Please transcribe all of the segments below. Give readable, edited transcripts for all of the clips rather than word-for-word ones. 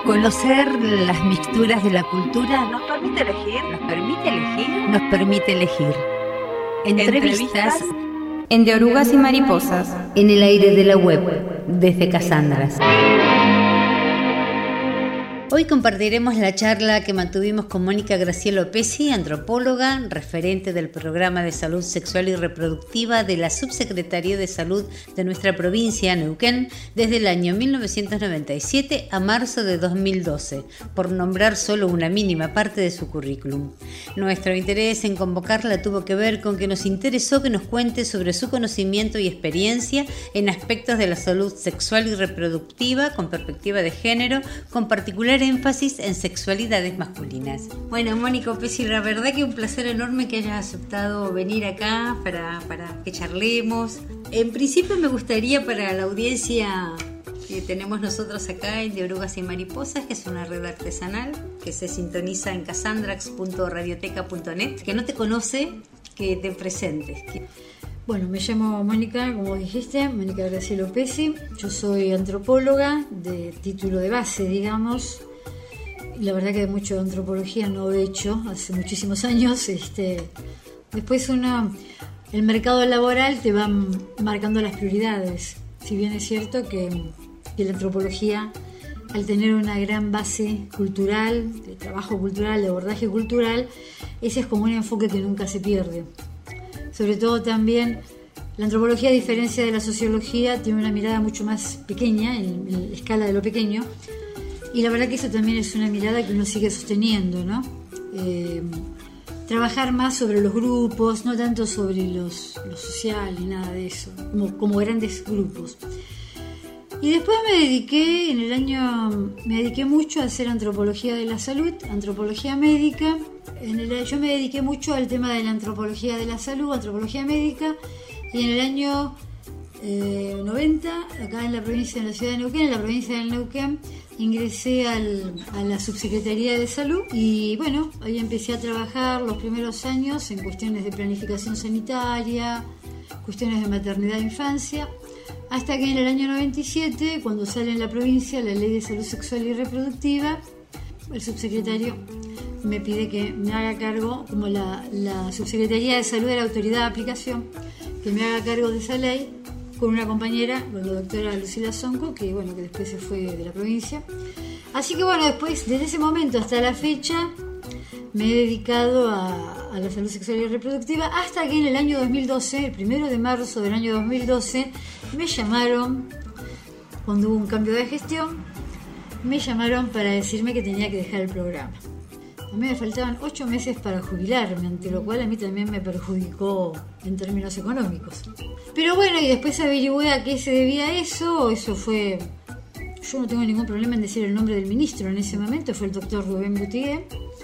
Conocer las mixturas de la cultura nos permite elegir, nos permite elegir. Entrevistas en De Orugas y Mariposas, en el aire de la web, desde Casandras. Hoy compartiremos la charla que mantuvimos con Mónica Gracielo Pesci, antropóloga, referente del Programa de Salud Sexual y Reproductiva de la Subsecretaría de Salud de nuestra provincia, Neuquén, desde el año 1997 a marzo de 2012, por nombrar solo una mínima parte de su currículum. Nuestro interés en convocarla tuvo que ver con que nos interesó que nos cuente sobre su conocimiento y experiencia en aspectos de la salud sexual y reproductiva con perspectiva de género, con particular énfasis en sexualidades masculinas. Bueno, Mónica Pesci, la verdad que un placer enorme que hayas aceptado venir acá para que charlemos. En principio me gustaría, para la audiencia que tenemos nosotros acá en De Orugas y Mariposas, que es una red artesanal que se sintoniza en casandrax.radioteca.net, que no te conoce, que te presentes. Bueno, me llamo Mónica, como dijiste, Mónica Gracielo Pesci. Yo soy antropóloga de título de base, digamos. La verdad que mucho de antropología no he hecho hace muchísimos años. Después el mercado laboral te va marcando las prioridades. Si bien es cierto que la antropología, al tener una gran base cultural, de trabajo cultural, de abordaje cultural, ese es como un enfoque que nunca se pierde. Sobre todo también la antropología, a diferencia de la sociología, tiene una mirada mucho más pequeña, en escala de lo pequeño, y la verdad que eso también es una mirada que uno sigue sosteniendo, ¿no? Trabajar más sobre los grupos, no tanto sobre lo social ni nada de eso, como grandes grupos. Y después me dediqué mucho a hacer antropología de la salud, antropología médica. Yo me dediqué mucho al tema de la antropología de la salud, antropología médica, y en el año 90, acá en la provincia de la ciudad de Neuquén, en la provincia del Neuquén, ingresé a la Subsecretaría de Salud y bueno, ahí empecé a trabajar los primeros años en cuestiones de planificación sanitaria, cuestiones de maternidad e infancia, hasta que en el año 97, cuando sale en la provincia la Ley de Salud Sexual y Reproductiva, el subsecretario me pide que me haga cargo, como la Subsecretaría de Salud de la Autoridad de Aplicación, que me haga cargo de esa ley con una compañera, con la doctora Lucila Sonco, que después se fue de la provincia. Así que bueno, después, desde ese momento hasta la fecha, me he dedicado a la salud sexual y reproductiva, hasta que en el año 2012, el 1 de marzo del año 2012, me llamaron, cuando hubo un cambio de gestión, me llamaron para decirme que tenía que dejar el programa. A mí me faltaban 8 meses para jubilarme, ante lo cual a mí también me perjudicó en términos económicos. Pero bueno, y después averigüé a qué se debía eso. Eso fue... Yo no tengo ningún problema en decir el nombre del ministro en ese momento, fue el doctor Rubén Butigué.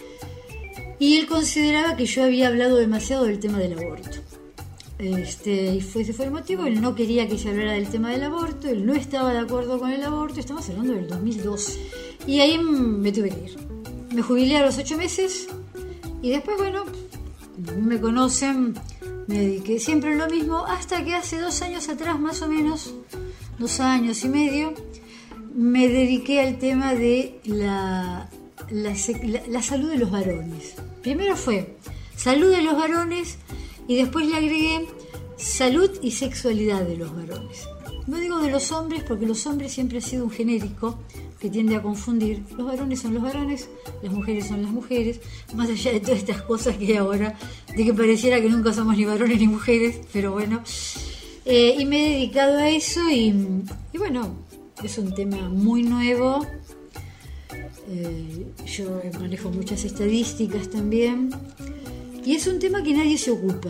Y él consideraba que yo había hablado demasiado del tema del aborto. Y ese fue el motivo. Él no quería que se hablara del tema del aborto, él no estaba de acuerdo con el aborto. Estamos hablando del 2012. Y ahí me tuve que ir. Me jubilé a los 8 meses y después, bueno, me conocen, me dediqué siempre a lo mismo, hasta que hace 2 años atrás, más o menos, 2 años y medio, me dediqué al tema de la salud de los varones. Primero fue salud de los varones y después le agregué salud y sexualidad de los varones. No digo de los hombres, porque los hombres siempre ha sido un genérico que tiende a confundir. Los varones son los varones, las mujeres son las mujeres, más allá de todas estas cosas que hay ahora, de que pareciera que nunca somos ni varones ni mujeres, pero bueno. Y me he dedicado a eso y bueno, es un tema muy nuevo. Yo manejo muchas estadísticas también y es un tema que nadie se ocupa.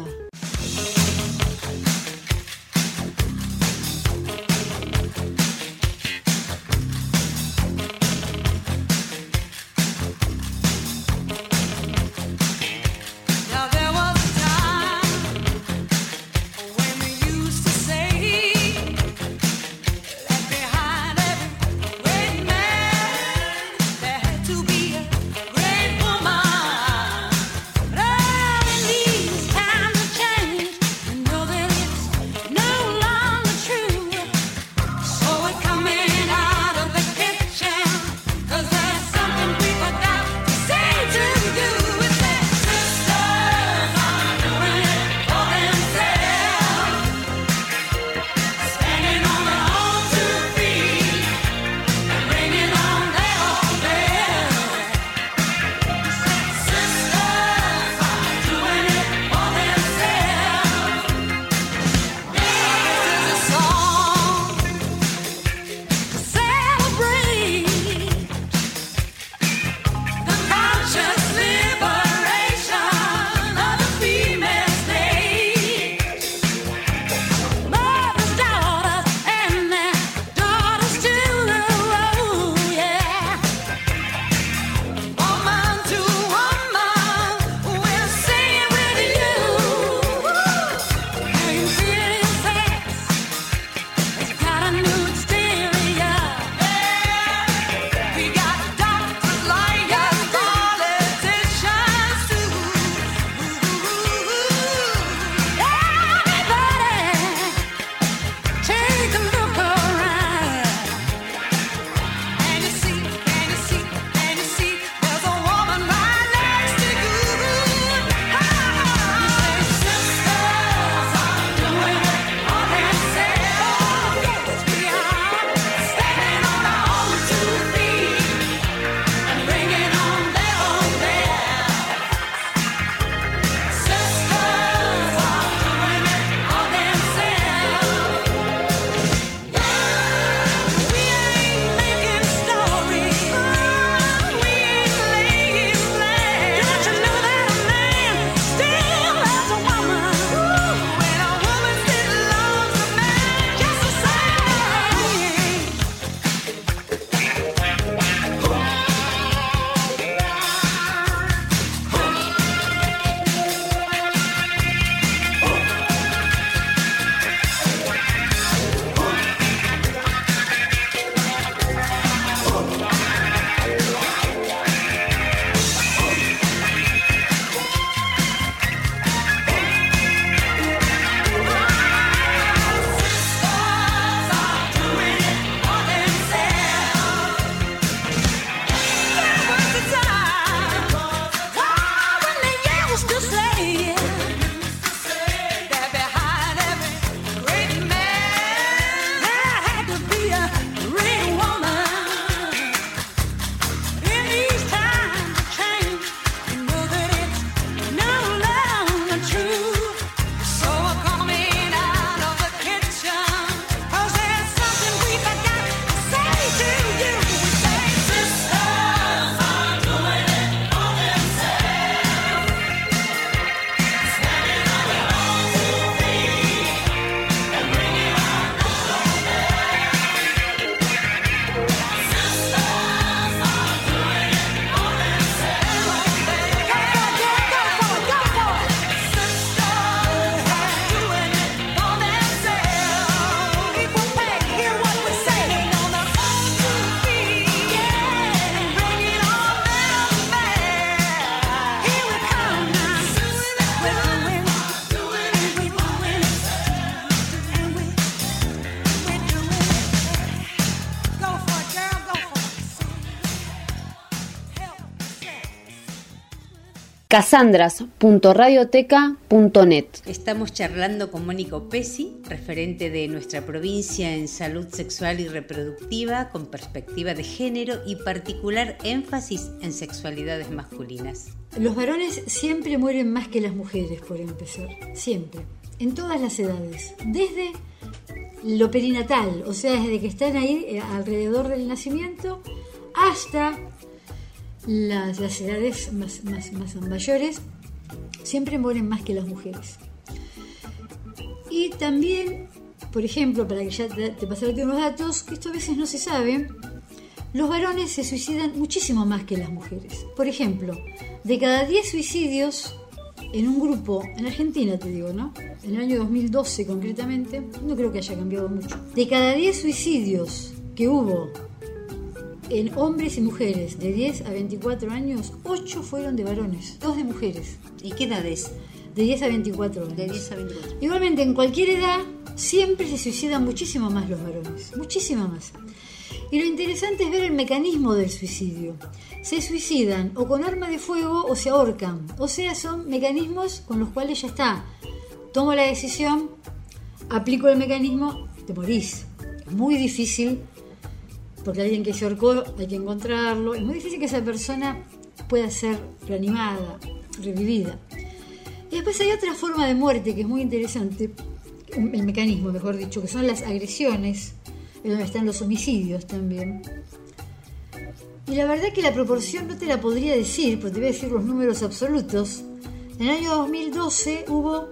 These times casandras.radioteca.net. Estamos charlando con Mónica Opesi, referente de nuestra provincia en salud sexual y reproductiva, con perspectiva de género y particular énfasis en sexualidades masculinas. Los varones siempre mueren más que las mujeres, por empezar. Siempre. En todas las edades. Desde lo perinatal, o sea, desde que están ahí alrededor del nacimiento, hasta las edades más mayores, siempre mueren más que las mujeres. Y también, por ejemplo, para que ya te pasara unos datos, que esto a veces no se sabe, los varones se suicidan muchísimo más que las mujeres. Por ejemplo, de cada 10 suicidios en un grupo, en Argentina te digo, ¿no? En el año 2012 concretamente, no creo que haya cambiado mucho. De cada 10 suicidios que hubo en hombres y mujeres de 10 a 24 años, 8 fueron de varones, 2 de mujeres. ¿Y qué edades? De 10 a 24 años. De 10 a 24. Igualmente, en cualquier edad, siempre se suicidan muchísimo más los varones, muchísimo más. Y lo interesante es ver el mecanismo del suicidio. Se suicidan o con arma de fuego o se ahorcan. O sea, son mecanismos con los cuales ya está. Tomo la decisión, aplico el mecanismo, te morís. Es muy difícil, porque alguien que se ahorcó hay que encontrarlo. Es muy difícil que esa persona pueda ser reanimada, revivida. Y después hay otra forma de muerte que es muy interesante, el mecanismo, mejor dicho, que son las agresiones, en donde están los homicidios también. Y la verdad que la proporción no te la podría decir, pero te voy a decir los números absolutos. En el año 2012 hubo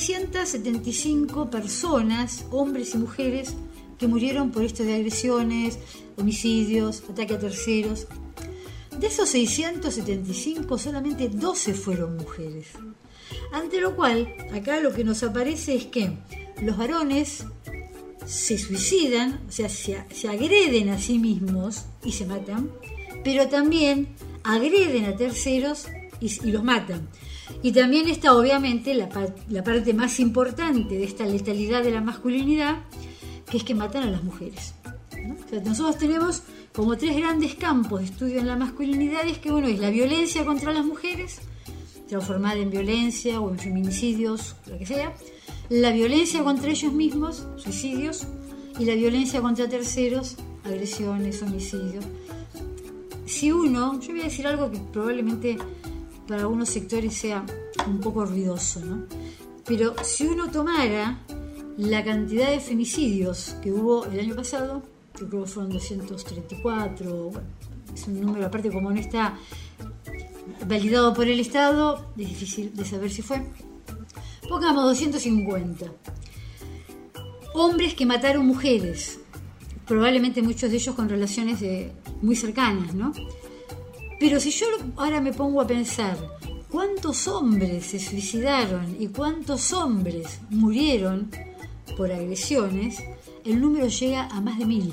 675 personas, hombres y mujeres, que murieron por esto de agresiones, homicidios, ataque a terceros. De esos 675, solamente 12 fueron mujeres. Ante lo cual, acá lo que nos aparece es que los varones se suicidan, o sea, se agreden a sí mismos y se matan, pero también agreden a terceros y los matan. Y también está obviamente la parte más importante de esta letalidad de la masculinidad, que es que matan a las mujeres, ¿no? O sea, nosotros tenemos como 3 grandes campos de estudio en la masculinidad, es que es la violencia contra las mujeres, transformada en violencia o en feminicidios, lo que sea, la violencia contra ellos mismos, suicidios, y la violencia contra terceros, agresiones, homicidios. Yo voy a decir algo que probablemente para algunos sectores sea un poco ruidoso, ¿no? Pero si uno tomara la cantidad de femicidios que hubo el año pasado, que creo que fueron 234, es un número aparte, como no está validado por el Estado, es difícil de saber si fue. Pongamos 250. Hombres que mataron mujeres, probablemente muchos de ellos con relaciones muy cercanas, ¿no? Pero si yo ahora me pongo a pensar cuántos hombres se suicidaron y cuántos hombres murieron por agresiones, el número llega a más de 1000.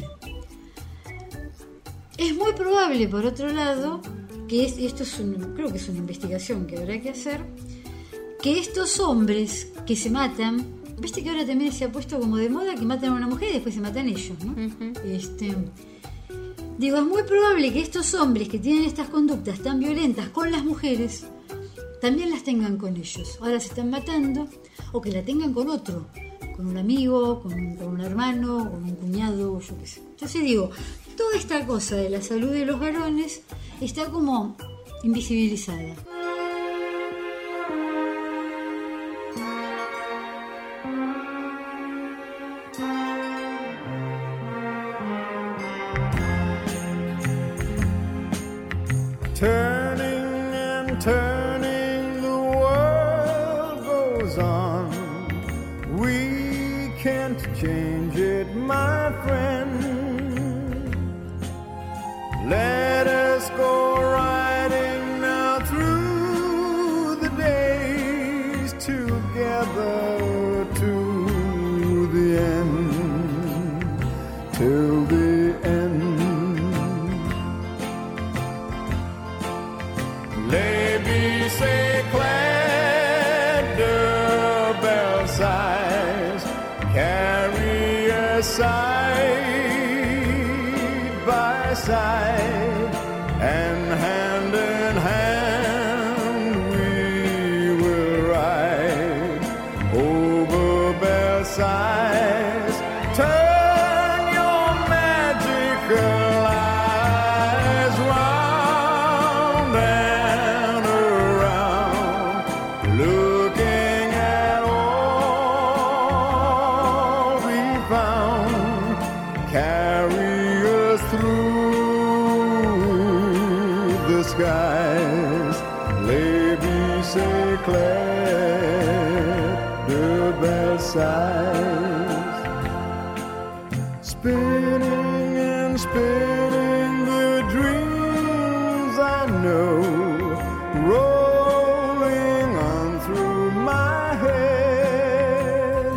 Es muy probable, por otro lado, que creo que es una investigación que habrá que hacer, que estos hombres que se matan, viste que ahora también se ha puesto como de moda que matan a una mujer y después se matan ellos, ¿no? Uh-huh. Digo, es muy probable que estos hombres que tienen estas conductas tan violentas con las mujeres también las tengan con ellos. Ahora se están matando, o que la tengan con otro, con un amigo, con un hermano, con un cuñado, yo qué sé. Entonces digo, toda esta cosa de la salud de los varones está como invisibilizada. Turning and turning, the world goes on. We can't change it, my friend. Let us go riding now through the days together to the end, till the end. Say clad the bell sighs, carry us side by side, and hand in hand we skies, Lévi s'éclaire de Versailles. Spinning and spinning the dreams I know, rolling on through my head.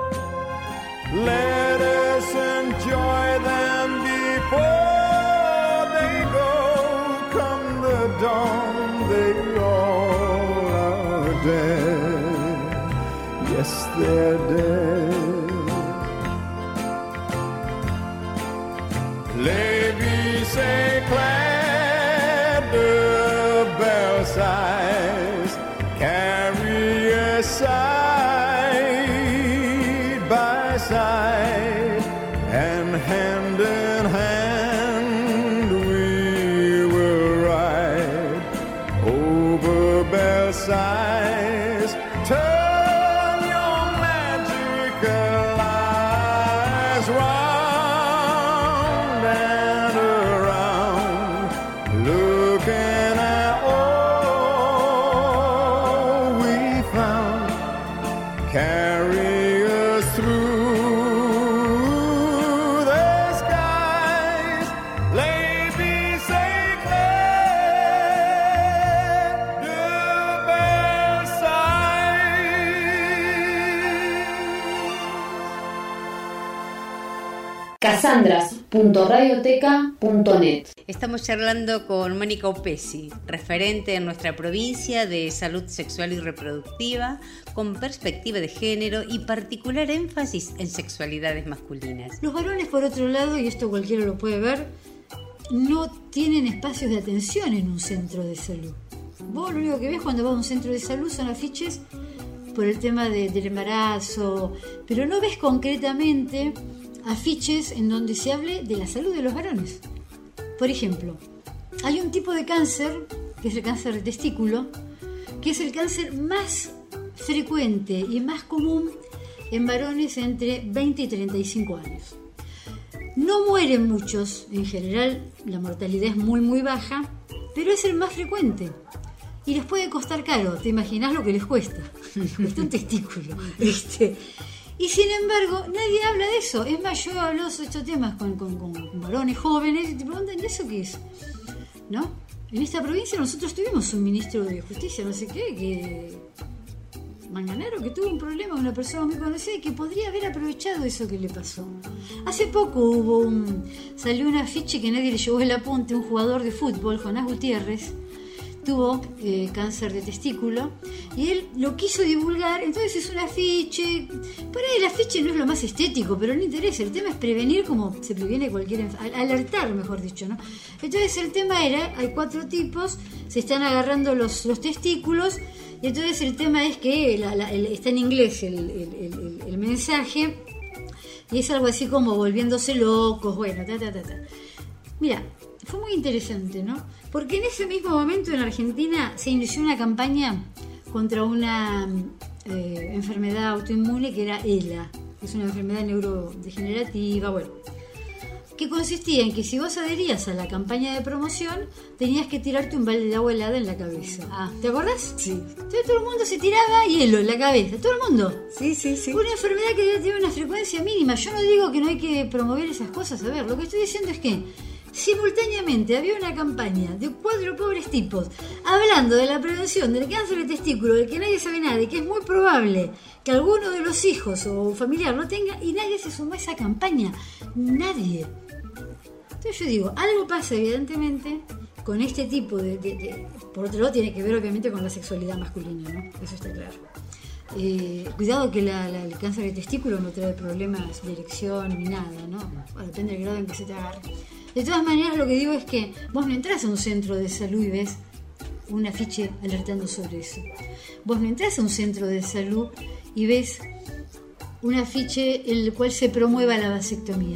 Let us enjoy them before they go. Come the dawn, they all are dead. Yes, they're dead. Lévi s'éclaire de Versailles, carry us side by side, and hand in hand we will ride over Versailles. Turn your magical eyes round and around, looking at all we found. Carry us through the skies. Lévi s'éclaire de Versailles. Cassandras.radioteca.net. Estamos charlando con Mónica Opesi, referente en nuestra provincia de salud sexual y reproductiva, con perspectiva de género y particular énfasis en sexualidades masculinas. Los varones, por otro lado, y esto cualquiera lo puede ver, no tienen espacios de atención en un centro de salud. Vos lo único que ves cuando vas a un centro de salud son afiches por el tema del embarazo, pero no ves concretamente afiches en donde se hable de la salud de los varones. Por ejemplo, hay un tipo de cáncer, que es el cáncer de testículo, que es el cáncer más frecuente y más común en varones entre 20 y 35 años. No mueren muchos, en general la mortalidad es muy muy baja, pero es el más frecuente y les puede costar caro. ¿Te imaginas lo que les cuesta? Les cuesta un testículo, Y sin embargo, nadie habla de eso. Es más, yo hablo de estos temas con varones jóvenes y te preguntan, ¿y eso qué es? ¿No? En esta provincia nosotros tuvimos un ministro de Justicia, no sé qué, que Manganaro, que tuvo un problema con una persona muy conocida y que podría haber aprovechado eso que le pasó. Hace poco salió un afiche que nadie le llevó el apunte, un jugador de fútbol, Jonás Gutiérrez, tuvo cáncer de testículo y él lo quiso divulgar, entonces es un afiche. Por ahí el afiche no es lo más estético, pero no interesa, el tema es prevenir como se previene cualquier alertar, mejor dicho, ¿no? Entonces el tema era, hay 4 tipos, se están agarrando los testículos, y entonces el tema es que está en inglés el mensaje, y es algo así como volviéndose locos, bueno, Mira, fue muy interesante, ¿no? Porque en ese mismo momento en Argentina se inició una campaña contra una enfermedad autoinmune que era ELA, que es una enfermedad neurodegenerativa, bueno, que consistía en que si vos adherías a la campaña de promoción tenías que tirarte un balde de agua helada en la cabeza. ¿Te acordás? Sí. Entonces todo el mundo se tiraba hielo en la cabeza, todo el mundo. Sí. Una enfermedad que debe tener una frecuencia mínima. Yo no digo que no hay que promover esas cosas, a ver, lo que estoy diciendo es que simultáneamente había una campaña de 4 pobres tipos hablando de la prevención del cáncer de testículo, del que nadie sabe nada y que es muy probable que alguno de los hijos o familiar lo tenga, y nadie se sumó a esa campaña, nadie. Entonces yo digo, algo pasa evidentemente con este tipo de por otro lado tiene que ver obviamente con la sexualidad masculina, ¿no? Eso está claro. Cuidado que el cáncer de testículo no trae problemas de erección ni nada, ¿no? Bueno, depende del grado en que se te agarre. De todas maneras, lo que digo es que vos no entrás a un centro de salud y ves un afiche alertando sobre eso. Vos no entrás a un centro de salud y ves un afiche en el cual se promueva la vasectomía.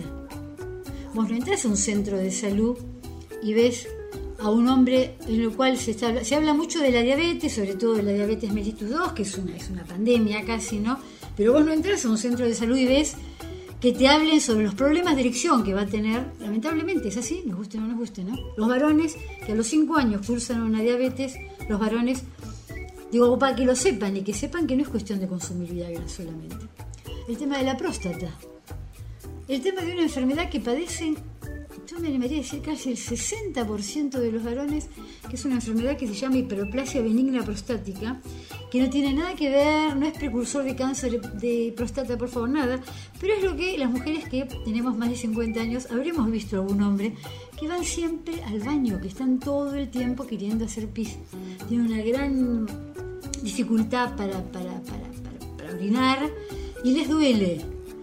Vos no entrás a un centro de salud y ves a un hombre en el cual se habla mucho de la diabetes, sobre todo de la diabetes mellitus 2, que es una pandemia casi, ¿no? Pero vos no entras a un centro de salud y ves que te hablen sobre los problemas de erección que va a tener, lamentablemente es así, nos guste o no nos guste, ¿no? Los varones que a los 5 años cursan una diabetes, los varones, digo, para que lo sepan y que sepan que no es cuestión de consumir Viagra solamente. El tema de la próstata, el tema de una enfermedad que padecen, yo me animaría a decir casi el 60% de los varones, que es una enfermedad que se llama hiperplasia benigna prostática, que no tiene nada que ver, no es precursor de cáncer de próstata, por favor, nada, pero es lo que las mujeres que tenemos más de 50 años habremos visto algún hombre que van siempre al baño, que están todo el tiempo queriendo hacer pis. Tienen una gran dificultad para orinar y les duele.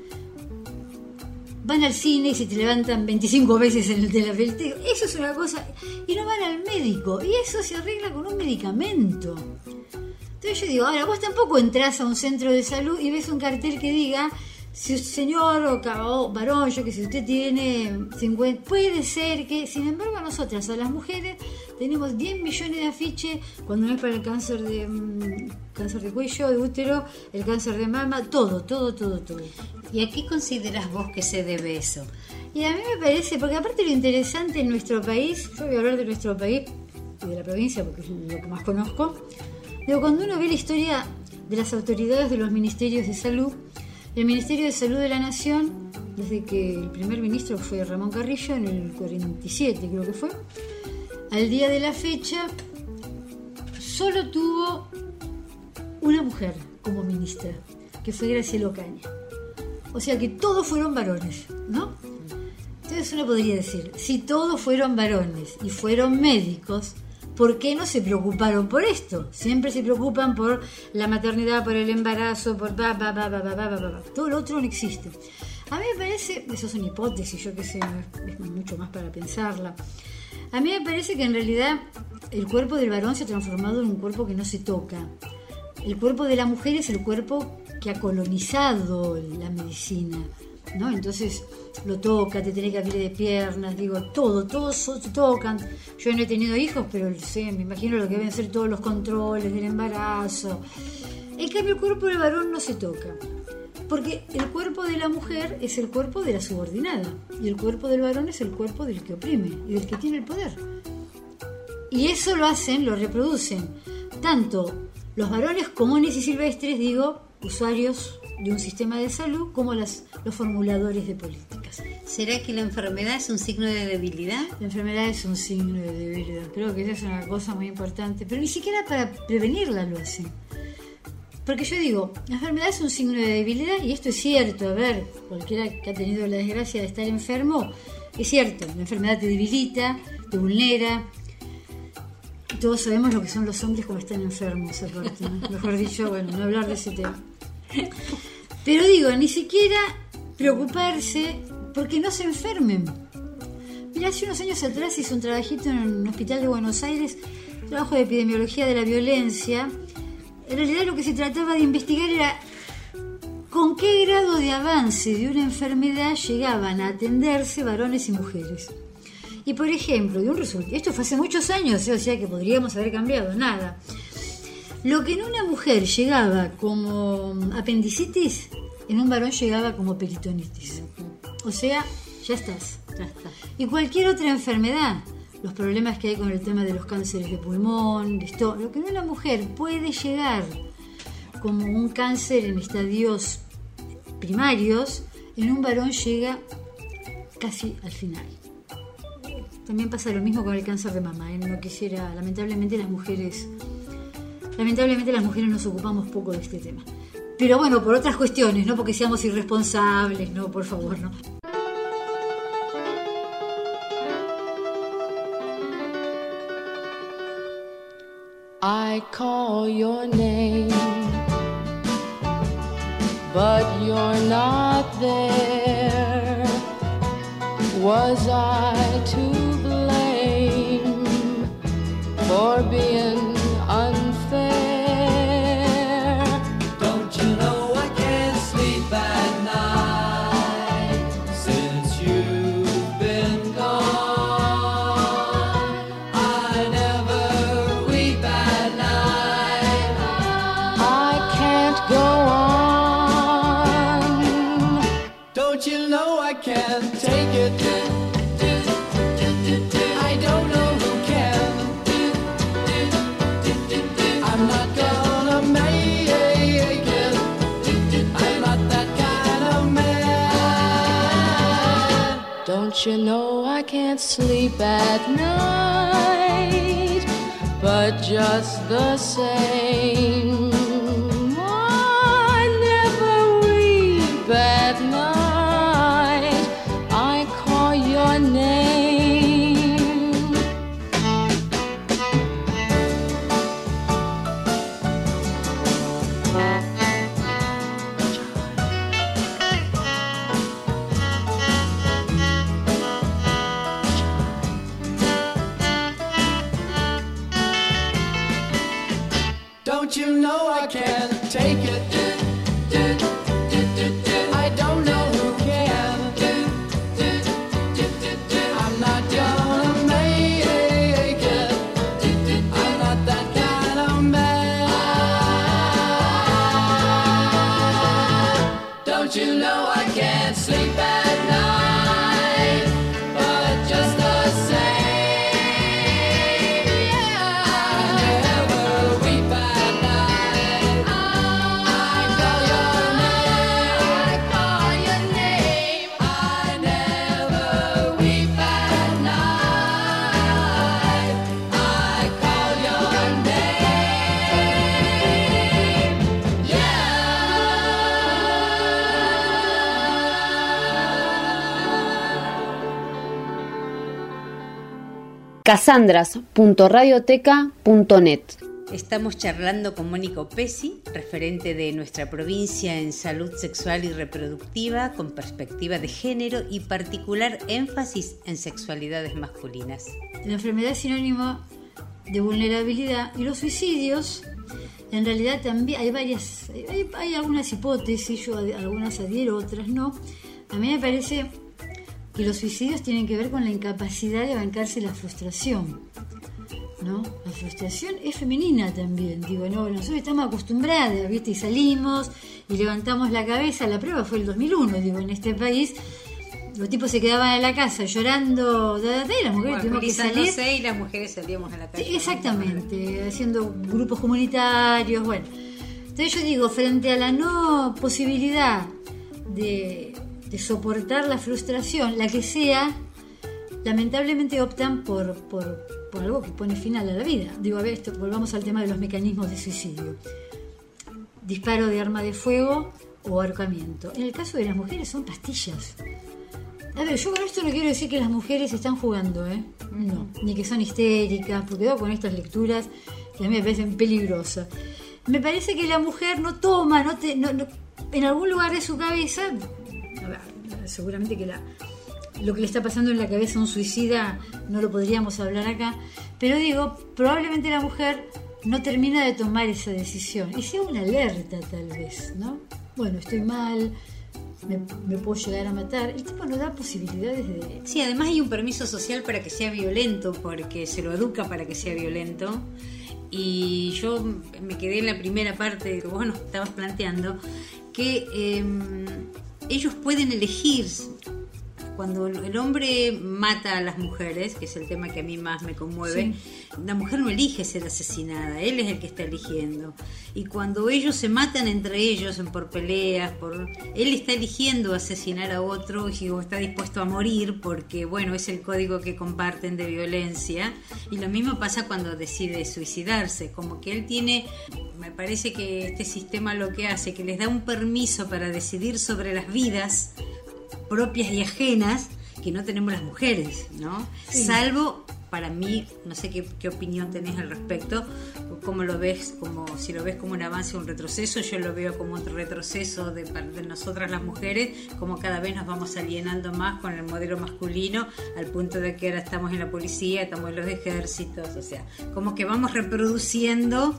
Van al cine y se te levantan 25 veces en el teleférico. Eso es una cosa. Y no van al médico. Y eso se arregla con un medicamento. Entonces yo digo, ahora vos tampoco entrás a un centro de salud y ves un cartel que diga, si señor o varón, yo que sé, usted tiene 50, puede ser que, sin embargo, nosotras, a las mujeres, tenemos 10 millones de afiches cuando no es para el cáncer de cuello, de útero, el cáncer de mama, todo. ¿Y a qué consideras vos que se debe eso? Y a mí me parece, porque aparte lo interesante en nuestro país, yo voy a hablar de nuestro país y de la provincia porque es lo que más conozco, digo, cuando uno ve la historia de las autoridades de los ministerios de salud, el Ministerio de Salud de la Nación, desde que el primer ministro fue Ramón Carrillo, en el 47 creo que fue, al día de la fecha, solo tuvo una mujer como ministra, que fue Graciela Ocaña. O sea que todos fueron varones, ¿no? Entonces uno podría decir, si todos fueron varones y fueron médicos, ¿por qué no se preocuparon por esto? Siempre se preocupan por la maternidad, por el embarazo, por todo lo otro no existe. A mí me parece, eso es una hipótesis, yo qué sé, es mucho más para pensarla. A mí me parece que en realidad el cuerpo del varón se ha transformado en un cuerpo que no se toca. El cuerpo de la mujer es el cuerpo que ha colonizado la medicina, ¿no? Entonces lo toca, te tenés que abrir de piernas, digo, todos se tocan. Yo no he tenido hijos, pero sé, me imagino lo que deben ser todos los controles del embarazo. En cambio, el cuerpo del varón no se toca, porque el cuerpo de la mujer es el cuerpo de la subordinada y el cuerpo del varón es el cuerpo del que oprime y del que tiene el poder. Y eso lo reproducen tanto los varones comunes y silvestres, digo, usuarios de un sistema de salud, como los formuladores de políticas. ¿Será que la enfermedad es un signo de debilidad? La enfermedad es un signo de debilidad. Creo que esa es una cosa muy importante, pero ni siquiera para prevenirla lo hacen. Porque yo digo, la enfermedad es un signo de debilidad y esto es cierto. A ver, cualquiera que ha tenido la desgracia de estar enfermo, es cierto, la enfermedad te debilita, te vulnera. Todos sabemos lo que son los hombres cuando están enfermos, aparte, ¿no? Mejor dicho, bueno, no hablar de ese tema. Pero digo, ni siquiera preocuparse porque no se enfermen. Mira, hace unos años atrás hice un trabajito en un hospital de Buenos Aires, trabajo de epidemiología de la violencia. En realidad lo que se trataba de investigar era con qué grado de avance de una enfermedad llegaban a atenderse varones y mujeres. Y por ejemplo, de un resultado, esto fue hace muchos años, o sea que podríamos haber cambiado, nada. Lo que en una mujer llegaba como apendicitis, en un varón llegaba como peritonitis. O sea, ya estás. Y cualquier otra enfermedad, los problemas que hay con el tema de los cánceres de pulmón, de estómago, lo que en una mujer puede llegar como un cáncer en estadios primarios, en un varón llega casi al final. También pasa lo mismo con el cáncer de mama, ¿eh? No quisiera, lamentablemente las mujeres nos ocupamos poco de este tema. Pero bueno, por otras cuestiones, no porque seamos irresponsables, no, por favor, no. I call your name, but you're not there. Was I to blame for being unfair? Don't you know I can't sleep at night since you've been gone? I never weep at night. I can't go on. Don't you take it. I don't know who can. I'm not gonna make it. I'm not that kind of man. Don't you know I can't sleep at night, but just the same, I never weep at night. I call your name. Don't you know I can't take it? I don't know who can. I'm not gonna make it. I'm not that kind of man. Don't you know I can't sleep at night, but just the same, yeah, I never weep at night. I call your name. I call your name. I never weep at night. I call your name. Yeah. Casandras.radioteca.net. Estamos charlando con Mónica Opesi, referente de nuestra provincia en salud sexual y reproductiva, con perspectiva de género y particular énfasis en sexualidades masculinas. La enfermedad es sinónimo de vulnerabilidad y los suicidios, en realidad también hay algunas hipótesis, yo algunas adhiero, otras no. A mí me parece que los suicidios tienen que ver con la incapacidad de bancarse la frustración, ¿no? La frustración es femenina también, digo, no, nosotros estamos acostumbradas, ¿viste? Y salimos y levantamos la cabeza. La prueba fue el 2001, digo, en este país los tipos se quedaban en la casa llorando, y las mujeres tuvimos que salir y las mujeres salíamos a la calle. Exactamente, haciendo grupos comunitarios, bueno. Entonces yo digo, frente a la no posibilidad de soportar la frustración, la que sea, lamentablemente optan por algo que pone final a la vida. Digo, a ver, volvamos al tema de los mecanismos de suicidio. Disparo de arma de fuego o ahorcamiento. En el caso de las mujeres son pastillas. A ver, yo con esto no quiero decir que las mujeres están jugando, no, ni que son histéricas, porque veo con estas lecturas que a mí me parecen peligrosas. Me parece que la mujer no toma, no, en algún lugar de su cabeza, a ver, seguramente que lo que le está pasando en la cabeza a un suicida no lo podríamos hablar acá, pero digo, probablemente la mujer no termina de tomar esa decisión, y sea una alerta tal vez, ¿no? Bueno, estoy mal, me puedo llegar a matar. El tipo no da posibilidades de... Sí, además hay un permiso social para que sea violento, porque se lo educa para que sea violento. Y yo me quedé en la primera parte que vos nos estabas planteando, que ellos pueden elegir. Cuando el hombre mata a las mujeres, que es el tema que a mí más me conmueve, sí, la mujer no elige ser asesinada, él es el que está eligiendo. Y cuando ellos se matan entre ellos por peleas, él está eligiendo asesinar a otro y está dispuesto a morir porque, bueno, es el código que comparten de violencia. Y lo mismo pasa cuando decide suicidarse, como que él tiene, me parece que este sistema lo que hace, que les da un permiso para decidir sobre las vidas propias y ajenas que no tenemos las mujeres, ¿no? Sí. Salvo, para mí, no sé qué opinión tenés al respecto, cómo lo ves, como si lo ves como un avance o un retroceso. Yo lo veo como un retroceso de nosotras las mujeres, como cada vez nos vamos alienando más con el modelo masculino, al punto de que ahora estamos en la policía, estamos en los ejércitos, o sea, como que vamos reproduciendo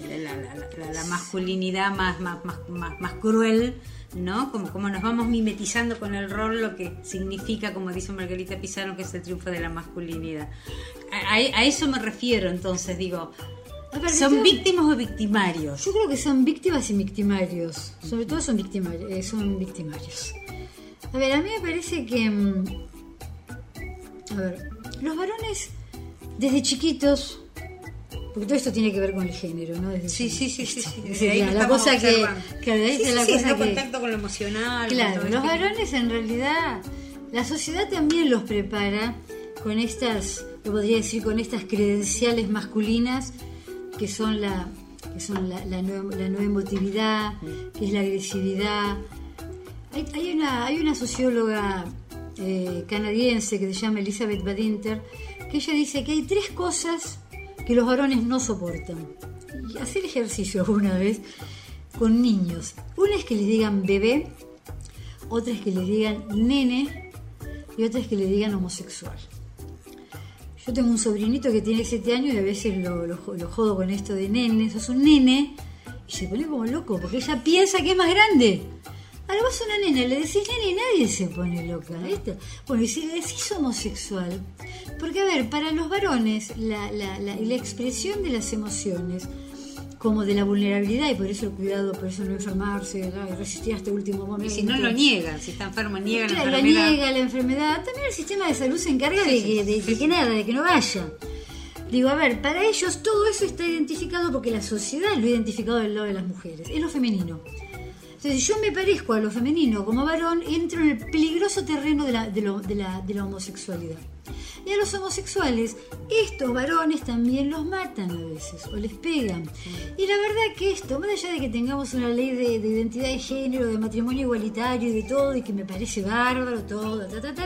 la masculinidad más cruel, ¿no? Como nos vamos mimetizando con el rol, lo que significa, como dice Margarita Pizarro, que es el triunfo de la masculinidad. A eso me refiero, entonces, digo, ¿son víctimas o victimarios? Yo creo que son víctimas y victimarios. Sobre todo son victimarios. A ver, a mí me parece que... A ver, los varones desde chiquitos... Porque todo esto tiene que ver con el género, ¿no? Desde Sí. Desde ahí la cosa que... Claro, es la cosa no que... contacto con lo emocional. Claro, con los todo esto. varones en realidad... La sociedad también los prepara con estas... Lo podría decir con estas credenciales masculinas que son la no emotividad, que es la agresividad. Hay una socióloga canadiense que se llama Elizabeth Badinter, que ella dice que hay 3 cosas que los varones no soportan. Y hacer ejercicio alguna vez con niños. Una es que les digan bebé, otra es que les digan nene y otra es que le digan homosexual. Yo tengo un sobrinito que tiene 7 años y a veces lo jodo con esto de nene, sos un nene, y se pone como loco porque ella piensa que es más grande. Ahora vos a una nena le decís nene y nadie se pone loca. Bueno, y si le decís homosexual, porque a ver, para los varones la expresión de las emociones, como de la vulnerabilidad, y por eso el cuidado, por eso no enfermarse, resistir hasta el último momento. Y si no lo niegan, si está enfermo, niegan Claro, la enfermedad. niega la enfermedad. También el sistema de salud se encarga de que no vaya. Digo, a ver, para ellos todo eso está identificado porque la sociedad lo ha identificado del lado de las mujeres. Es lo femenino. Entonces, si yo me parezco a lo femenino como varón, entro en el peligroso terreno de la homosexualidad. Y a los homosexuales, estos varones también los matan a veces, o les pegan. Y la verdad que esto, más allá de que tengamos una ley de identidad de género, de matrimonio igualitario y de todo, y que me parece bárbaro todo,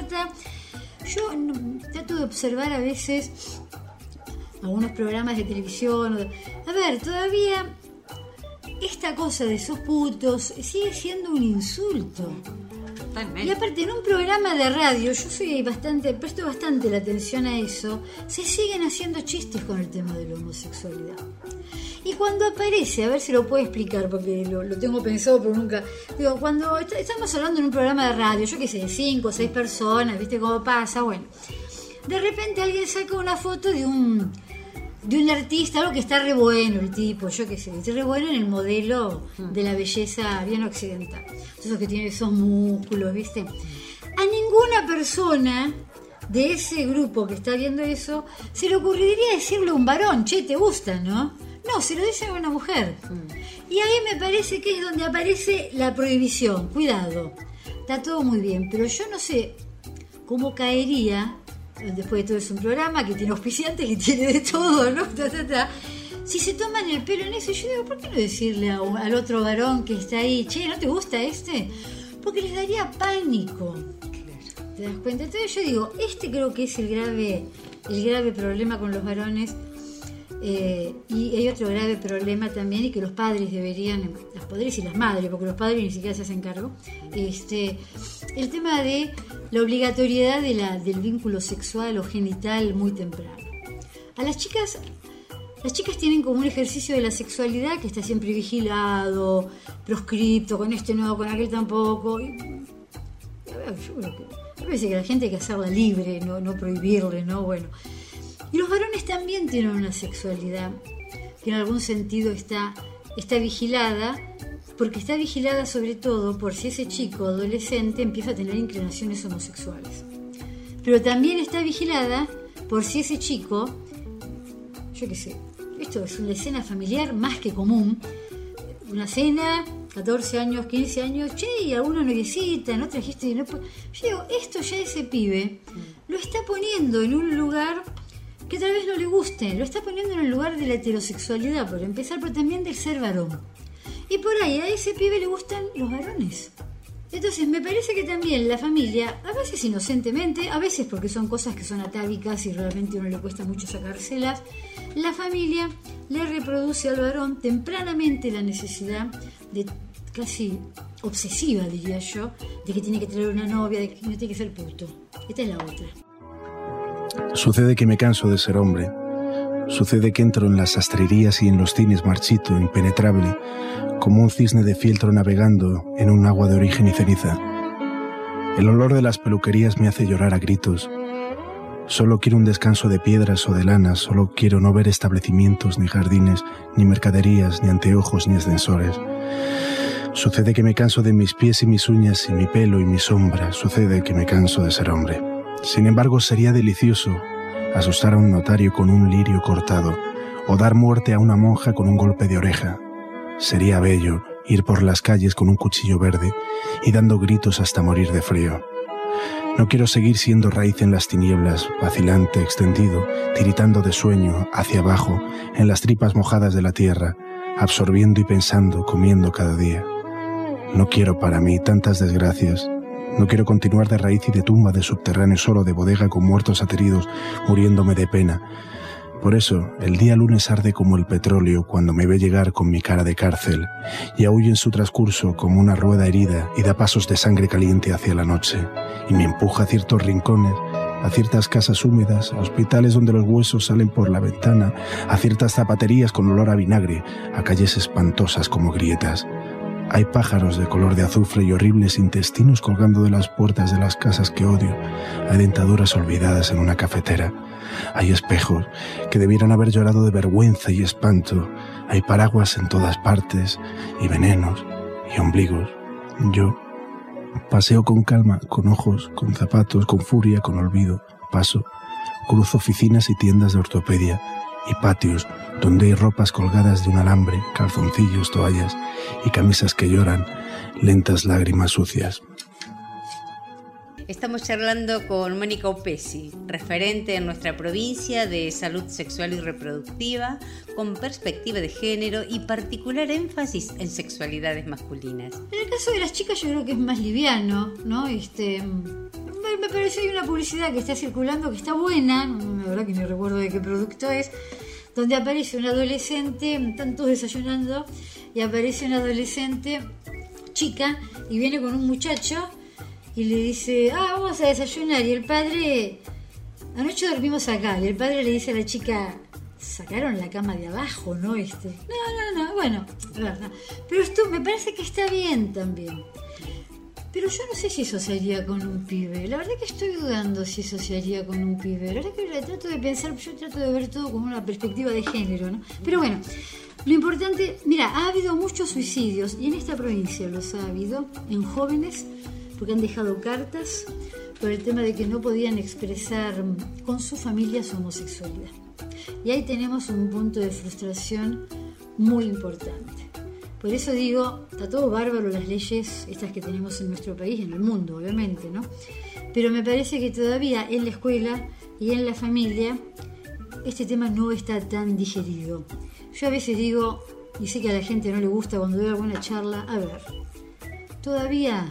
yo trato de observar a veces algunos programas de televisión. A ver, todavía esta cosa de sos putos sigue siendo un insulto. Totalmente. Y aparte, en un programa de radio, yo presto bastante la atención a eso, se siguen haciendo chistes con el tema de la homosexualidad. Y cuando aparece, a ver si lo puedo explicar, porque lo tengo pensado, pero nunca... Digo, cuando estamos hablando en un programa de radio, yo qué sé, 5 o 6 personas, ¿viste cómo pasa? Bueno, de repente alguien saca una foto de un artista, algo que está re bueno el tipo, yo qué sé, está re bueno en el modelo de la belleza bien occidental. Esos que tienen esos músculos, ¿viste? A ninguna persona de ese grupo que está viendo eso se le ocurriría decirle a un varón, che, ¿te gusta, no? No, se lo dice a una mujer. Y ahí me parece que es donde aparece la prohibición. Cuidado, está todo muy bien, pero yo no sé cómo caería... Después de todo es un programa que tiene auspiciantes, que tiene de todo, ¿no? Si se toman el pelo en eso, yo digo, ¿por qué no decirle al otro varón que está ahí, che, ¿no te gusta este? Porque les daría pánico. ¿Te das cuenta? Entonces yo digo, creo que es el grave problema con los varones. Y hay otro grave problema también, y que los padres deberían, los padres y las madres, porque los padres ni siquiera se hacen cargo, el tema de la obligatoriedad del vínculo sexual o genital muy temprano. A las chicas tienen como un ejercicio de la sexualidad que está siempre vigilado, proscripto, con este no, con aquel tampoco. Me parece que la gente hay que hacerla libre, no prohibirle, ¿no? Bueno. Y los varones también tienen una sexualidad que en algún sentido está vigilada, porque está vigilada sobre todo por si ese chico adolescente empieza a tener inclinaciones homosexuales. Pero también está vigilada por si ese chico, yo qué sé, esto es una escena familiar más que común, una cena, 14 años, 15 años, che, y alguna noviecita, no trajiste... No, yo digo, esto ya ese pibe lo está poniendo en un lugar... que tal vez no le guste, lo está poniendo en el lugar de la heterosexualidad, por empezar, pero también del ser varón. Y por ahí a ese pibe le gustan los varones. Entonces me parece que también la familia, a veces inocentemente, a veces porque son cosas que son atávicas y realmente a uno le cuesta mucho sacárselas, la familia le reproduce al varón tempranamente la necesidad de, casi obsesiva diría yo, de que tiene que tener una novia, de que no tiene que ser puto. Esta es la otra. Sucede que me canso de ser hombre. Sucede que entro en las sastrerías y en los cines marchito, impenetrable, como un cisne de fieltro navegando en un agua de origen y ceniza. El olor de las peluquerías me hace llorar a gritos. Solo quiero un descanso de piedras o de lana, solo quiero no ver establecimientos, ni jardines, ni mercaderías, ni anteojos, ni ascensores. Sucede que me canso de mis pies y mis uñas y mi pelo y mi sombra. Sucede que me canso de ser hombre. Sin embargo, sería delicioso asustar a un notario con un lirio cortado o dar muerte a una monja con un golpe de oreja. Sería bello ir por las calles con un cuchillo verde y dando gritos hasta morir de frío. No quiero seguir siendo raíz en las tinieblas, vacilante, extendido, tiritando de sueño, hacia abajo, en las tripas mojadas de la tierra, absorbiendo y pensando, comiendo cada día. No quiero para mí tantas desgracias. No quiero continuar de raíz y de tumba, de subterráneo, solo de bodega con muertos ateridos, muriéndome de pena. Por eso, el día lunes arde como el petróleo cuando me ve llegar con mi cara de cárcel y aúlla en su transcurso como una rueda herida y da pasos de sangre caliente hacia la noche y me empuja a ciertos rincones, a ciertas casas húmedas, a hospitales donde los huesos salen por la ventana, a ciertas zapaterías con olor a vinagre, a calles espantosas como grietas. Hay pájaros de color de azufre y horribles intestinos colgando de las puertas de las casas que odio. Hay dentaduras olvidadas en una cafetera. Hay espejos que debieran haber llorado de vergüenza y espanto. Hay paraguas en todas partes y venenos y ombligos. Yo paseo con calma, con ojos, con zapatos, con furia, con olvido. Paso, cruzo oficinas y tiendas de ortopedia y patios donde hay ropas colgadas de un alambre, calzoncillos, toallas y camisas que lloran, lentas lágrimas sucias. Estamos charlando con Mónica Opesi, referente en nuestra provincia de salud sexual y reproductiva, con perspectiva de género y particular énfasis en sexualidades masculinas. En el caso de las chicas yo creo que es más liviano, ¿no? Me parece que hay una publicidad que está circulando que está buena, la verdad que no recuerdo de qué producto es, donde aparece un adolescente, están todos desayunando, y aparece una adolescente chica y viene con un muchacho y le dice, vamos a desayunar, y el padre, anoche dormimos acá, y el padre le dice a la chica, sacaron la cama de abajo, ¿no? No, bueno, no. Pero esto me parece que está bien también. Pero yo no sé si eso se haría con un pibe. La verdad que estoy dudando si eso se haría con un pibe. La verdad que trato de pensar, yo trato de ver todo con una perspectiva de género, ¿no? Pero bueno, lo importante, mira, ha habido muchos suicidios, y en esta provincia los ha habido, en jóvenes, porque han dejado cartas por el tema de que no podían expresar con su familia su homosexualidad. Y ahí tenemos un punto de frustración muy importante. Por eso digo, está todo bárbaro las leyes estas que tenemos en nuestro país, en el mundo, obviamente, ¿no? Pero me parece que todavía en la escuela y en la familia este tema no está tan digerido. Yo a veces digo, y sé que a la gente no le gusta cuando veo alguna charla, a ver, todavía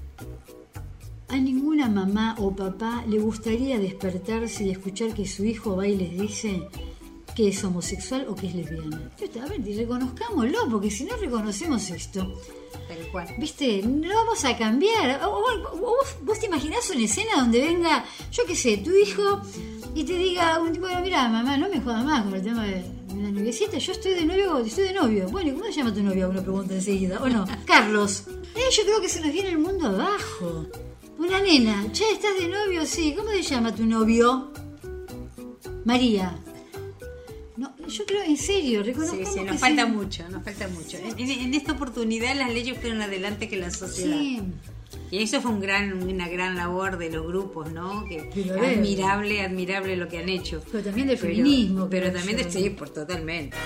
a ninguna mamá o papá le gustaría despertarse y escuchar que su hijo va y les dice que es homosexual o que es lesbiana. A ver, reconozcámoslo, porque si no reconocemos esto, Tal cual. ¿viste? No vamos a cambiar. ¿Vos te imaginás una escena donde venga, yo qué sé, tu hijo y te diga, bueno, mira, mamá, no me jodas más con el tema de la noviecita, yo estoy de novio. Bueno, ¿y cómo se llama tu novia? Uno pregunta enseguida, ¿o no? Carlos. Yo creo que se nos viene el mundo abajo. Una nena, che, ¿estás de novio? Sí, ¿cómo se llama tu novio? María. No, yo creo, en serio, reconozco Sí, nos falta mucho. En esta oportunidad las leyes fueron adelante que la sociedad. Sí. Y eso fue una gran labor de los grupos, ¿no? Que Pero, admirable lo que han hecho. Pero también del feminismo. Pero también por totalmente.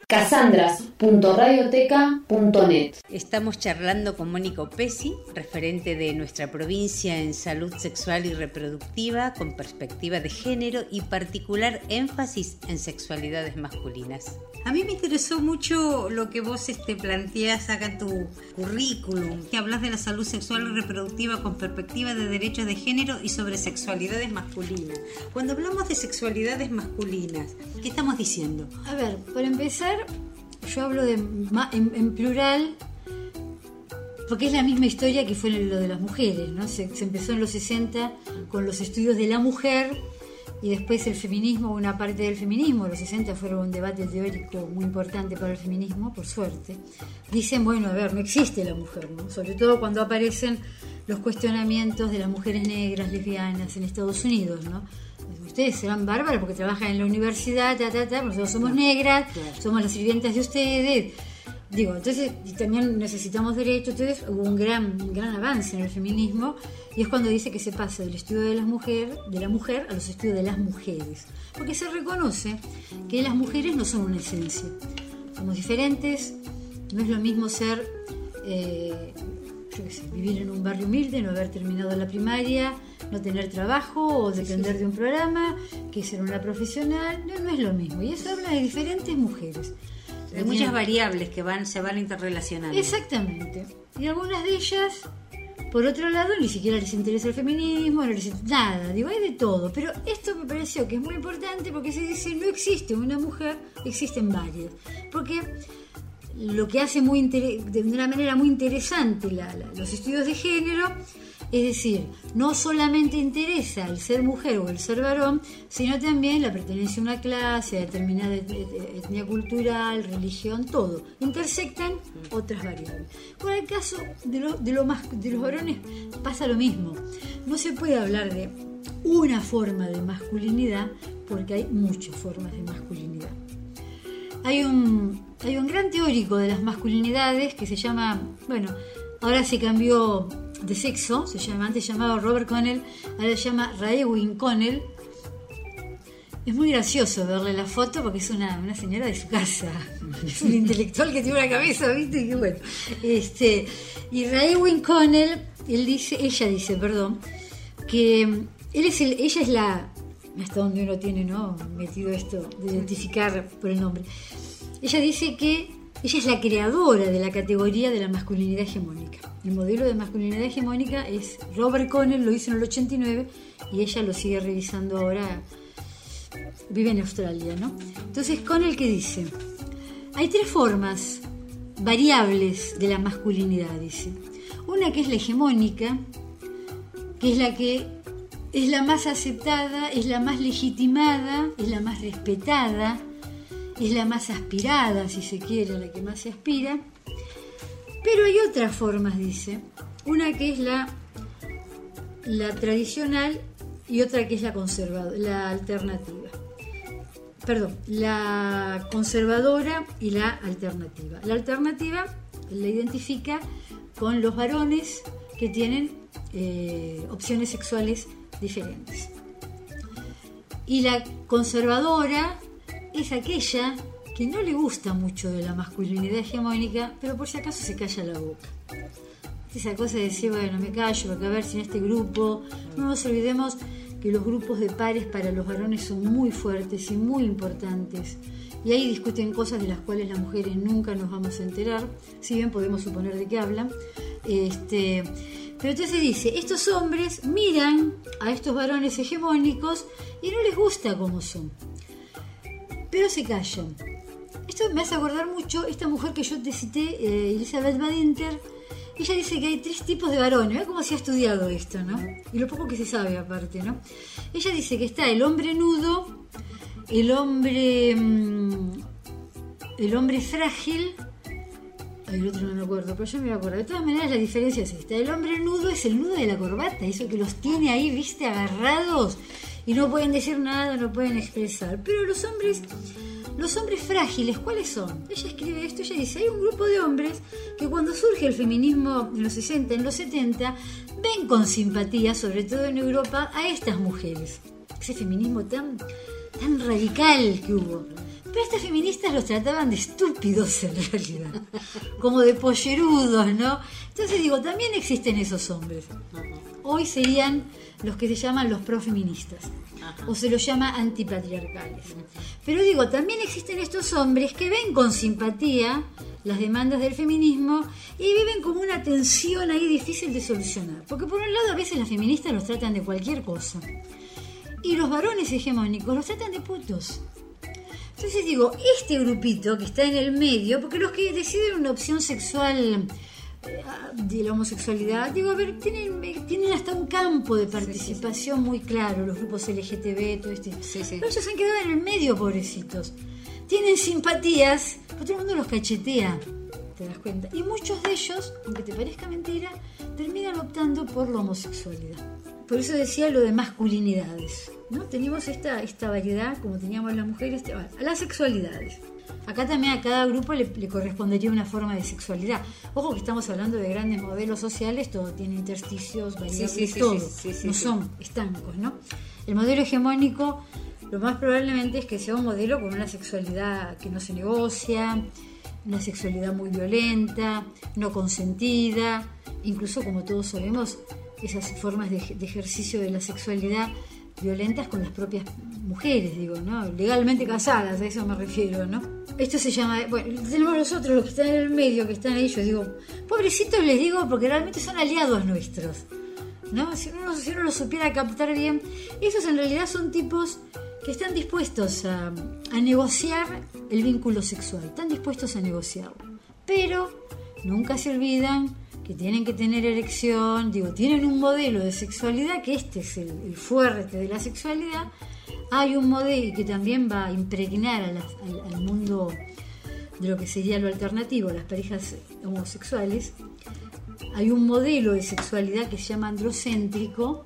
Cassandras.radioteca.net. Estamos charlando con Mónica Opesi, referente de nuestra provincia en salud sexual y reproductiva con perspectiva de género y particular énfasis en sexualidades masculinas. A mí me interesó mucho lo que vos planteás acá en tu currículum, que hablas de la salud sexual y reproductiva con perspectiva de derechos de género y sobre sexualidades masculinas. Cuando hablamos de sexualidades masculinas, ¿qué estamos diciendo? A ver, por empezar, yo hablo en plural porque es la misma historia que fue lo de las mujeres, ¿no? Se empezó en los 60 con los estudios de la mujer y después el feminismo, una parte del feminismo, los 60 fueron un debate teórico muy importante para el feminismo, por suerte. Dicen, bueno, a ver, no existe la mujer, ¿no? Sobre todo cuando aparecen los cuestionamientos de las mujeres negras, lesbianas en Estados Unidos, ¿no? Ustedes serán bárbaras porque trabajan en la universidad, nosotros somos negras, somos las sirvientas de ustedes. Digo, entonces y también necesitamos derechos. Entonces hubo un gran avance en el feminismo y es cuando dice que se pasa del estudio de la mujer a los estudios de las mujeres, porque se reconoce que las mujeres no son una esencia, somos diferentes. No es lo mismo ser vivir en un barrio humilde, no haber terminado la primaria, no tener trabajo o depender de un programa, que ser una profesional. No es lo mismo, y eso habla de diferentes mujeres. Hay muchas variables que se van interrelacionando. Exactamente. Y algunas de ellas, por otro lado, ni siquiera les interesa el feminismo, no les interesa nada. Digo, hay de todo. Pero esto me pareció que es muy importante porque se dice no existe una mujer, existen varias. Porque lo que hace de una manera muy interesante los estudios de género, es decir, no solamente interesa el ser mujer o el ser varón, sino también la pertenencia a una clase, a determinada etnia cultural, religión, todo. Intersectan otras variables. Con el caso de los varones pasa lo mismo. No se puede hablar de una forma de masculinidad porque hay muchas formas de masculinidad. Hay un gran teórico de las masculinidades que se llama, ahora se cambió de sexo, antes se llamaba Robert Connell, ahora se llama Raewyn Connell. Es muy gracioso verle la foto porque es una señora de su casa, es un intelectual que tiene una cabeza, ¿viste? Y bueno, y Raewyn Connell, ella dice, que ella es la, hasta donde uno tiene, ¿no?, metido esto de identificar por el nombre. Ella dice que ella es la creadora de la categoría de la masculinidad hegemónica. El modelo de masculinidad hegemónica es Robert Connell, lo hizo en el 89 y ella lo sigue revisando ahora. Vive en Australia, ¿no? Entonces, Connell, ¿qué dice? Hay 3 formas variables de la masculinidad, dice. Una que es la hegemónica, que es la más aceptada, es la más legitimada, es la más respetada, es la más aspirada, si se quiere, a la que más se aspira. Pero hay otras formas, dice. Una que es la tradicional y otra que es la alternativa. Perdón, la conservadora y la alternativa. La alternativa la identifica con los varones que tienen opciones sexuales diferentes. Y la conservadora es aquella que no le gusta mucho de la masculinidad hegemónica, pero por si acaso se calla la boca. Esa cosa de decir, bueno, me callo, porque a ver si en este grupo... No nos olvidemos que los grupos de pares para los varones son muy fuertes y muy importantes. Y ahí discuten cosas de las cuales las mujeres nunca nos vamos a enterar, si bien podemos suponer de qué hablan. Pero entonces dice, estos hombres miran a estos varones hegemónicos y no les gusta cómo son, pero se callan. Esto me hace acordar mucho esta mujer que yo te cité, Elizabeth Badinter. Ella dice que hay 3 tipos de varones. Mira cómo se ha estudiado esto, ¿no? Y lo poco que se sabe aparte, ¿no? Ella dice que está el hombre nudo, el hombre frágil. El otro no me acuerdo, pero yo me acuerdo. De todas maneras, la diferencia es esta. El hombre nudo es el nudo de la corbata, eso que los tiene ahí, viste, agarrados y no pueden decir nada, no pueden expresar. Pero los hombres frágiles, ¿cuáles son? Ella escribe esto, ella dice, hay un grupo de hombres que cuando surge el feminismo en los 60, en los 70, ven con simpatía, sobre todo en Europa, a estas mujeres. Ese feminismo tan radical que hubo. Pero estas feministas los trataban de estúpidos en realidad, como de pollerudos, ¿no? Entonces digo, también existen esos hombres. Hoy serían los que se llaman los profeministas, o se los llama antipatriarcales. Pero digo, también existen estos hombres que ven con simpatía las demandas del feminismo y viven como una tensión ahí difícil de solucionar. Porque por un lado a veces las feministas los tratan de cualquier cosa y los varones hegemónicos los tratan de putos. Entonces digo, este grupito que está en el medio, porque los que deciden una opción sexual de la homosexualidad, digo, a ver, tienen hasta un campo de participación muy claro, los grupos LGTB, todo este. Pero ellos se han quedado en el medio, pobrecitos. Tienen simpatías, pero todo el mundo los cachetea, te das cuenta. Y muchos de ellos, aunque te parezca mentira, terminan optando por la homosexualidad. Por eso decía lo de masculinidades, ¿no? Tenemos esta variedad, como teníamos las mujeres, a las sexualidades. Acá también a cada grupo le correspondería una forma de sexualidad. Ojo que estamos hablando de grandes modelos sociales, todo tiene intersticios, variables, todo. No son estancos, ¿no? El modelo hegemónico, lo más probablemente es que sea un modelo con una sexualidad que no se negocia, una sexualidad muy violenta, no consentida, incluso, como todos sabemos, esas formas de ejercicio de la sexualidad violentas con las propias mujeres, digo, ¿no? Legalmente casadas, a eso me refiero, ¿no? Esto se llama, bueno, tenemos nosotros los que están en el medio, que están ahí, yo digo, pobrecitos les digo, porque realmente son aliados nuestros, ¿no? Si uno lo supiera captar bien, esos en realidad son tipos que están dispuestos a negociar el vínculo sexual, están dispuestos a negociarlo, pero nunca se olvidan que tienen que tener erección, digo, tienen un modelo de sexualidad, que este es el fuerte de la sexualidad. Hay un modelo que también va a impregnar al mundo de lo que sería lo alternativo, las parejas homosexuales. Hay un modelo de sexualidad que se llama androcéntrico,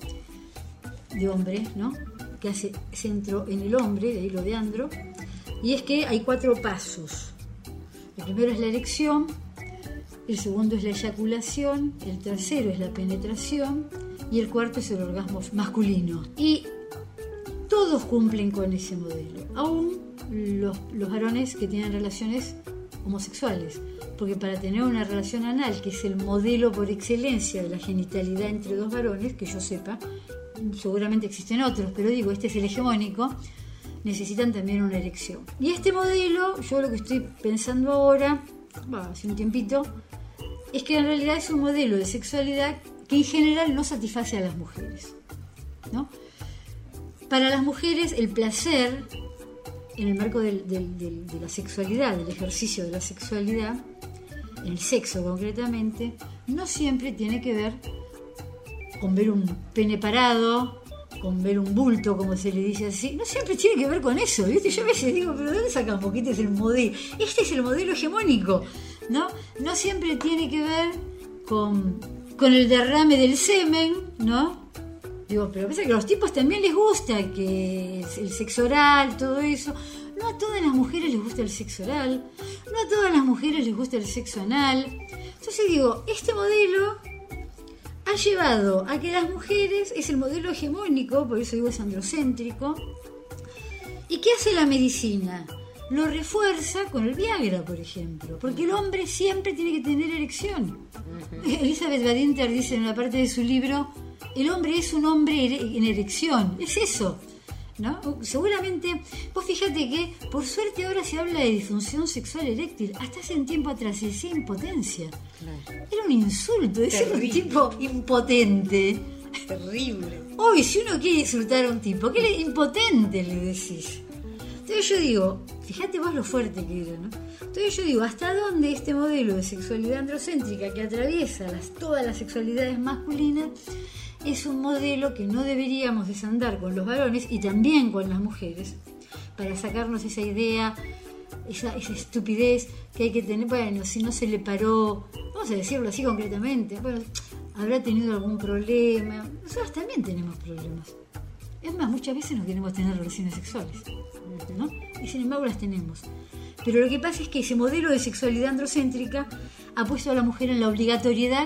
de hombre, ¿no? Que hace centro en el hombre, de ahí lo de andro, y es que hay 4 pasos. El primero es la erección, el segundo es la eyaculación, el tercero es la penetración y el cuarto es el orgasmo masculino. Y todos cumplen con ese modelo, aún los varones que tienen relaciones homosexuales, porque para tener una relación anal, que es el modelo por excelencia de la genitalidad entre dos varones, que yo sepa, seguramente existen otros, pero digo, este es el hegemónico, necesitan también una erección. Y este modelo, yo lo que estoy pensando ahora, hace un tiempito, es que en realidad es un modelo de sexualidad que en general no satisface a las mujeres, ¿no? Para las mujeres el placer, en el marco de la sexualidad, del ejercicio de la sexualidad, en el sexo concretamente, no siempre tiene que ver con ver un pene parado, con ver un bulto, como se le dice así. No siempre tiene que ver con eso, ¿viste? Yo a veces digo, ¿pero de dónde sacamos? Porque este es el modelo. Este es el modelo hegemónico, ¿no? No siempre tiene que ver con el derrame del semen, ¿no? Digo, pero pasa que a los tipos también les gusta que el sexo oral, todo eso. No a todas las mujeres les gusta el sexo oral, no a todas las mujeres les gusta el sexo anal. Entonces digo, este modelo ha llevado a que las mujeres, es el modelo hegemónico, por eso digo es androcéntrico. ¿Y qué hace la medicina? Lo refuerza con el Viagra, por ejemplo, porque el hombre siempre tiene que tener erección. Elizabeth Badinter dice en una parte de su libro, el hombre es un hombre en erección, es eso, ¿no? Seguramente, vos fíjate que por suerte ahora se habla de disfunción sexual eréctil, hasta hace un tiempo atrás se decía impotencia. Claro. Era un insulto, decir un tipo impotente. Terrible. Hoy, si uno quiere insultar a un tipo, ¿qué le impotente le decís? Entonces yo digo, fíjate vos lo fuerte que era, ¿no? Entonces yo digo, ¿hasta dónde este modelo de sexualidad androcéntrica que atraviesa todas las sexualidades masculinas es un modelo que no deberíamos desandar con los varones y también con las mujeres para sacarnos esa idea, esa estupidez que hay que tener? Bueno, si no se le paró, vamos a decirlo así concretamente, bueno, habrá tenido algún problema. Nosotros también tenemos problemas. Es más, muchas veces no queremos tener relaciones sexuales, ¿no? Y sin embargo las tenemos. Pero lo que pasa es que ese modelo de sexualidad androcéntrica ha puesto a la mujer en la obligatoriedad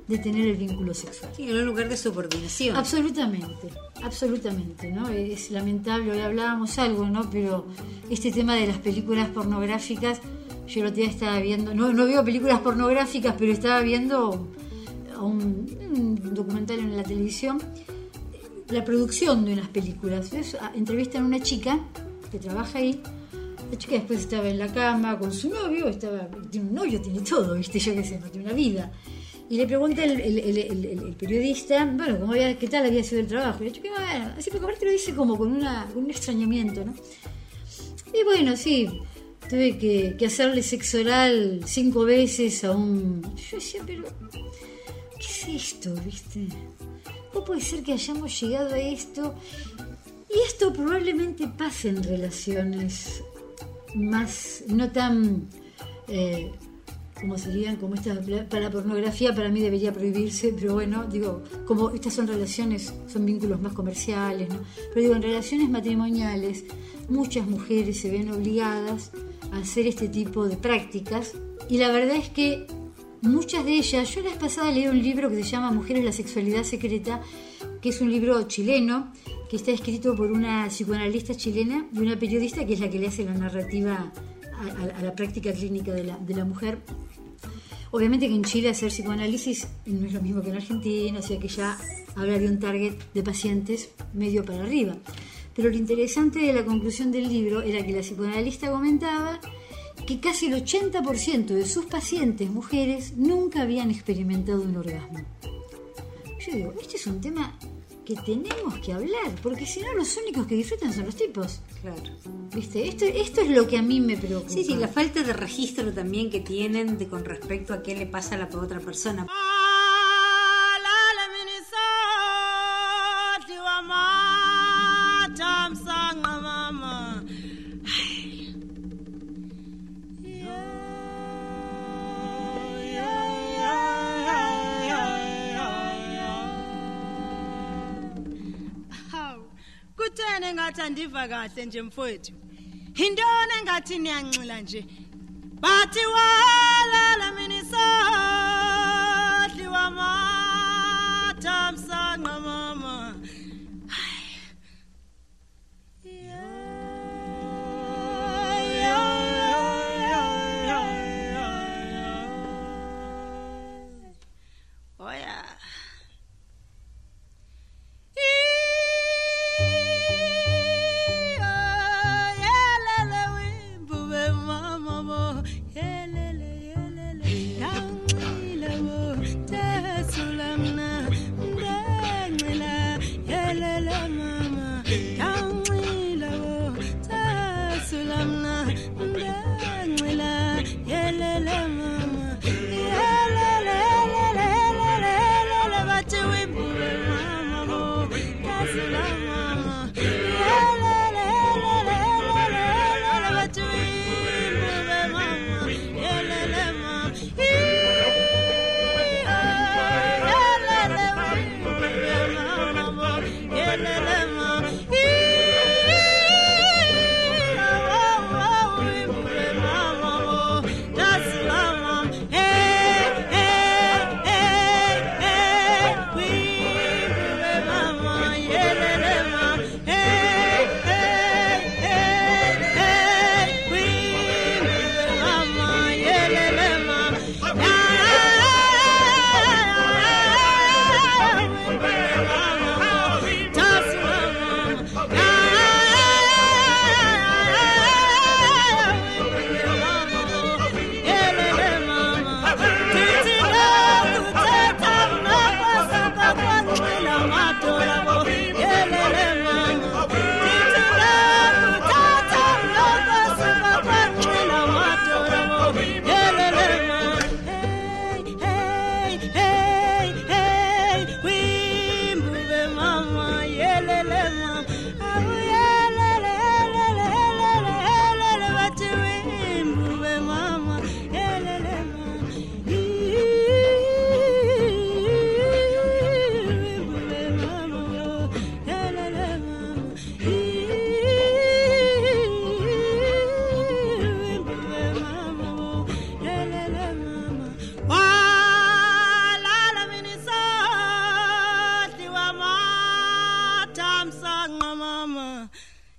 de tener el vínculo sexual. Sí, en un lugar de subordinación. Absolutamente, ¿no? Es lamentable, hoy hablábamos algo, ¿no? Pero este tema de las películas pornográficas, yo el otro día estaba viendo, no veo películas pornográficas, pero estaba viendo un documental en la televisión, la producción de unas películas. Entrevistan a una chica que trabaja ahí. La chica después estaba en la cama con su novio, tiene un novio, tiene todo, ¿viste? Yo qué sé, no tiene una vida. Y le pregunta el periodista, bueno, ¿qué tal había sido el trabajo? Y la chica, bueno, así porque aparte lo dice como con un extrañamiento, ¿no? Y bueno, sí, tuve que hacerle sexo oral 5 veces a un... Yo decía, pero, ¿qué es esto, viste? ¿Cómo puede ser que hayamos llegado a esto? Y esto probablemente pase en relaciones más, no tan, como serían, como esta, para la pornografía para mí debería prohibirse, pero bueno, digo, como estas son relaciones, son vínculos más comerciales, ¿no? Pero digo, en relaciones matrimoniales, muchas mujeres se ven obligadas a hacer este tipo de prácticas, y la verdad es que muchas de ellas, yo la vez pasada leí un libro que se llama Mujeres, la sexualidad secreta, que es un libro chileno, que está escrito por una psicoanalista chilena y una periodista que es la que le hace la narrativa a la práctica clínica de la mujer. Obviamente que en Chile hacer psicoanálisis no es lo mismo que en Argentina, o sea que ya habla de un target de pacientes medio para arriba. Pero lo interesante de la conclusión del libro era que la psicoanalista comentaba que casi el 80% de sus pacientes mujeres nunca habían experimentado un orgasmo. Yo digo, este es un tema que tenemos que hablar, porque si no los únicos que disfrutan son los tipos. Claro. ¿Viste? Esto es lo que a mí me preocupa. Sí, la falta de registro también que tienen con respecto a qué le pasa a la otra persona. Kutheni engathi andiva kahle nje mfowethu, yintoni engathi niyanxila nje, bathi walala mina isadli wamathamsanqa mama.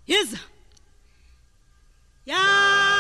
Yes. Yeah.